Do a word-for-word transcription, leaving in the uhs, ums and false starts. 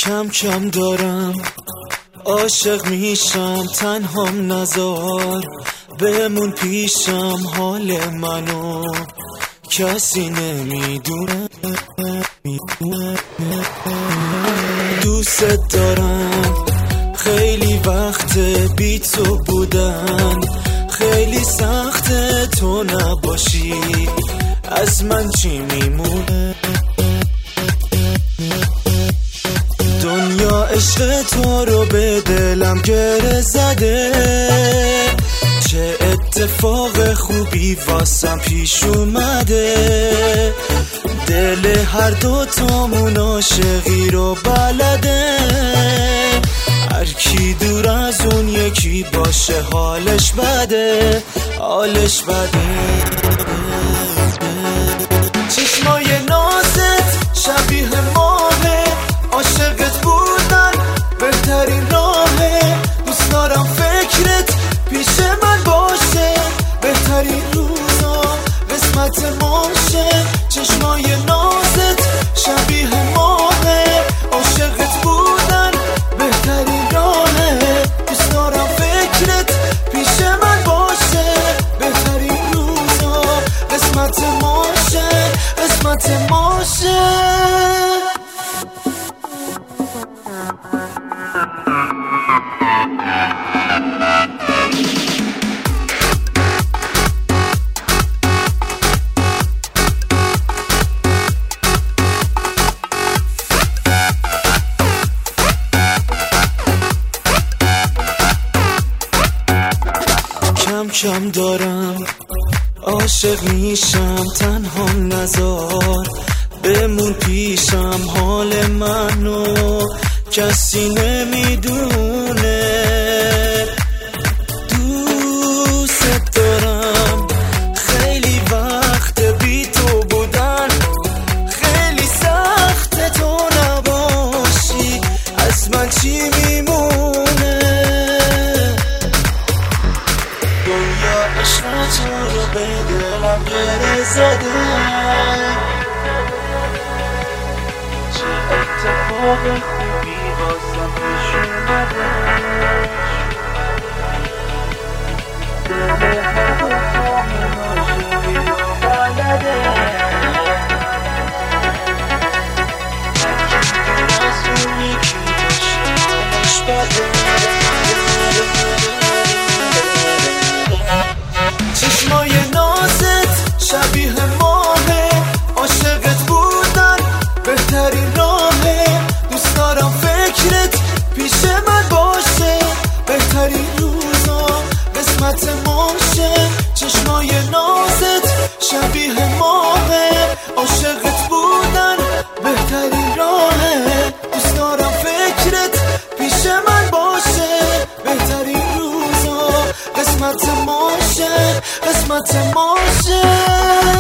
کم کم دارم عاشق میشم، تنهام نزار بمون پیشم، حال منو کسی نمیدونه. دوست دارم، خیلی وقت بی تو بودن، خیلی سخته تو نباشی، از من چی میمونه؟ دنیا عشق تو رو به دلم گره زده، چه اتفاق خوبی واسم پیش اومده، دل هر دو تامون عاشقی رو بلده، هر کی دور از اون یکی باشه حالش بده، حالش بده. چشمای نازت شبیه ماهه، عاشقت بودن بهترین راهه، دوست دارم فکرت پیش من باشه، بهترین روزا قسمت ماشه. چشمای نازت شبیه ماهه، عاشقت بودن بهترین راهه، دوست دارم فکرت پیش من باشه، بهترین روزا قسمت ماشه، قسمت ماشه. کم کم دارم عاشق میشم، تنهام نزار بمون پیشم، حال منو کسی نمیدونه. دوست دارم، خیلی وقت بی تو بودن، خیلی سخت تو نباشی، از من چی میمونه؟ دنیا عشق تو رو به دلم گره زده، چه اتفاق خوبی واسم پیش اومده، دل هر دو تامون عاشقی رو بلده، هر کی دور از اون یکی باشه حالش بده. چشمای نازت شبیه ماهه، عاشقت بودن بهترین راهه، دوست دارم فکرت پیش من باشه، بهترین روزا قسمت ماشه. چشمای نازت شبیه ماهه، عاشقت بودن بهترین راهه، دوست دارم فکرت پیش من باشه، بهترین روزا قسمت ماشه، قسمت ماشه.